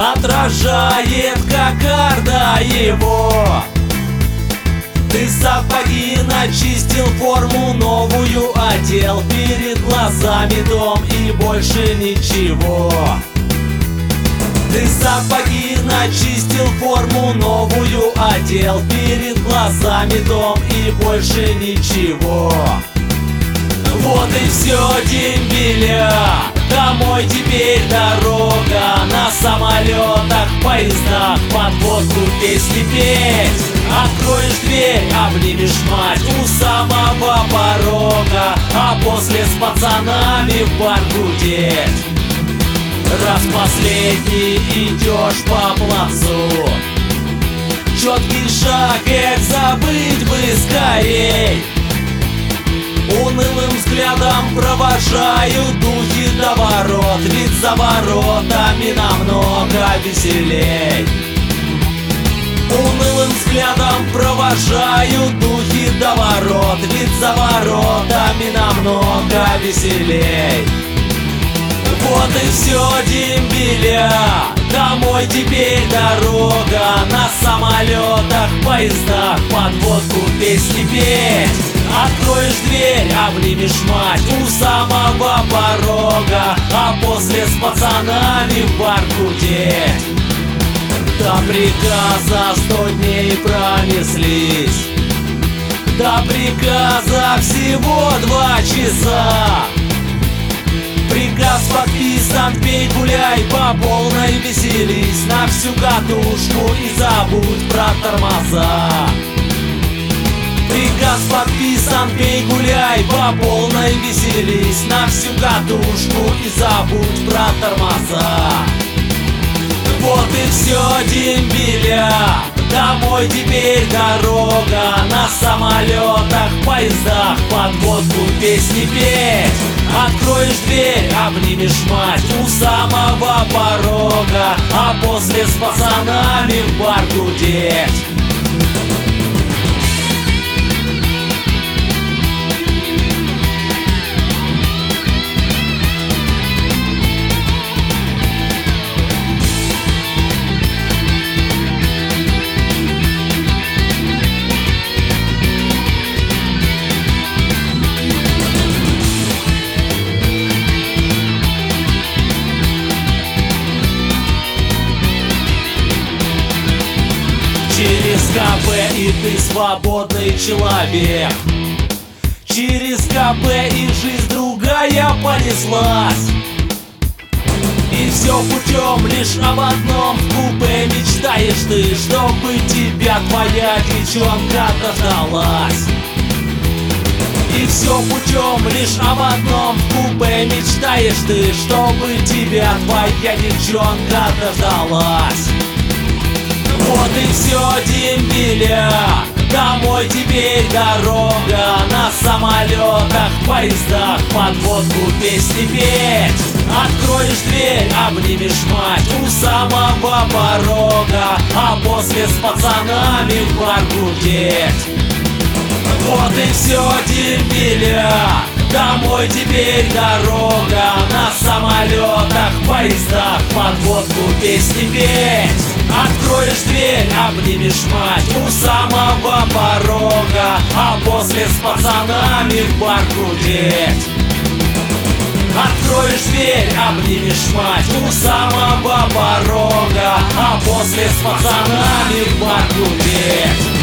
отражает кокарда его. Ты сапоги начистил, форму новую одел, перед глазами дом и больше ничего. Ты сапоги начистил, форму новую одел, перед глазами дом и больше ничего. Вот и все, дембеля, домой теперь дорога. На самолетах, поездах, под водку песни петь. Откроешь дверь, обнимешь мать у самого порога, а после с пацанами в бар гудеть. Раз последний идешь по плацу, четкий шаг, эх, забыть бы скорей. Унылым взглядом провожают духи до ворот, ведь за воротами намного веселей. Унылым взглядом провожают духи до ворот, ведь за воротами намного веселей. Вот и все, дембеля, домой теперь дорога. На самолетах, поездах, под водку песни петь. Откроешь дверь, обнимешь мать у самого порога, а после с пацанами в бар гудеть. До приказа 100 дней пронеслись, до приказа всего 2 часа. Приказ подписан, пей, гуляй, по полной веселись, на всю катушку и забудь про тормоза. Приказ подписан, пей, гуляй, по полной веселись, на всю катушку и забудь про тормоза. Вот и все, дембеля, домой теперь дорога. На самолетах, поездах, под водку песни петь. Откроешь дверь, обнимешь мать у самого порога, а после с пацанами в бар гудеть. Через КП и ты свободный человек. Через КП и жизнь другая понеслась. И все путем лишь об одном, в купе мечтаешь ты, чтобы тебя твоя девчонка дождалась. И все путем лишь об одном, в купе мечтаешь ты, чтобы тебя твоя девчонка дождалась. Вот и все, дембеля, домой теперь дорога. На самолетах, поездах, под водку песни петь. Откроешь дверь, обнимешь мать у самого порога, а после с пацанами в бар гудеть. Вот и все, дембеля, домой теперь дорога. На самолетах, поездах, под водку песни петь. Откроешь дверь, обнимешь мать у самого порога, а после с пацанами в бар гудеть. Откроешь дверь, обнимешь мать у самого порога, а после с пацанами в бар гудеть.